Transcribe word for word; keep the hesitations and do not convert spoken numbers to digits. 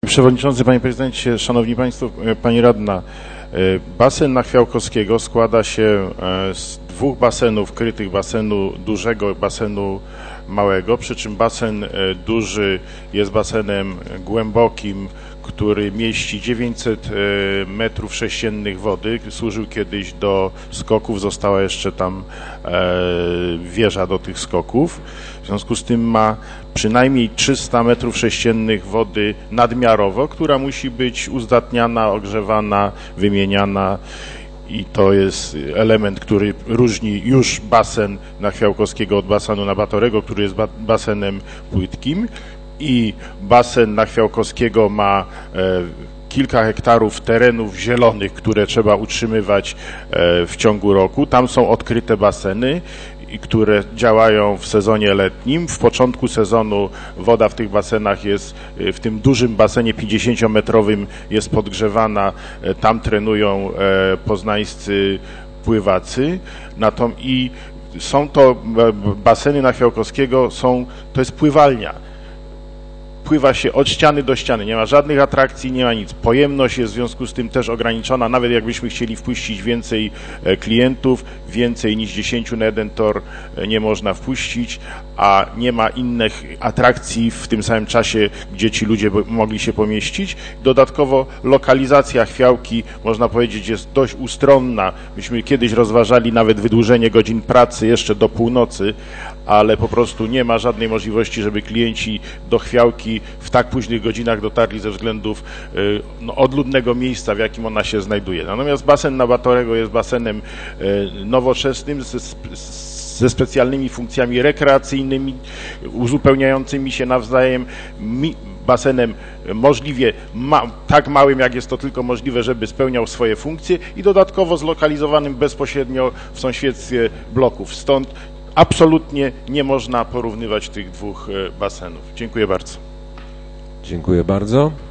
Przewodniczący, Panie Prezydencie, Szanowni Państwo, Pani Radna, basen na Chwiałkowskiego składa się z dwóch basenów krytych, basenu dużego, basenu małego, przy czym basen duży jest basenem głębokim, który mieści dziewięćset metrów sześciennych wody. Służył kiedyś do skoków, została jeszcze tam wieża do tych skoków. W związku z tym ma przynajmniej trzysta metrów sześciennych wody nadmiarowo, która musi być uzdatniana, ogrzewana, wymieniana. I to jest element, który różni już basen na Chwiałkowskiego od basenu na Batorego, który jest basenem płytkim. I basen na Chwiałkowskiego ma e, kilka hektarów terenów zielonych, które trzeba utrzymywać e, w ciągu roku. Tam są odkryte baseny, które działają w sezonie letnim. W początku sezonu woda w tych basenach jest, w tym dużym basenie pięćdziesięciometrowym jest podgrzewana. Tam trenują e, poznańscy pływacy. I są to baseny na Chwiałkowskiego, są, to jest pływalnia. Pływa się od ściany do ściany, nie ma żadnych atrakcji, nie ma nic. Pojemność jest w związku z tym też ograniczona, nawet jakbyśmy chcieli wpuścić więcej klientów, więcej niż dziesięciu na jeden tor nie można wpuścić, a nie ma innych atrakcji w tym samym czasie, gdzie ci ludzie mogli się pomieścić. Dodatkowo lokalizacja Chwiałki, można powiedzieć, jest dość ustronna. Myśmy kiedyś rozważali nawet wydłużenie godzin pracy jeszcze do północy, ale po prostu nie ma żadnej możliwości, żeby klienci do Chwiałki w tak późnych godzinach dotarli ze względów no, odludnego miejsca, w jakim ona się znajduje. Natomiast basen na Batorego jest basenem nowoczesnym, ze, ze specjalnymi funkcjami rekreacyjnymi, uzupełniającymi się nawzajem, basenem możliwie ma, tak małym, jak jest to tylko możliwe, żeby spełniał swoje funkcje i dodatkowo zlokalizowanym bezpośrednio w sąsiedztwie bloków. Stąd absolutnie nie można porównywać tych dwóch basenów. Dziękuję bardzo. Dziękuję bardzo.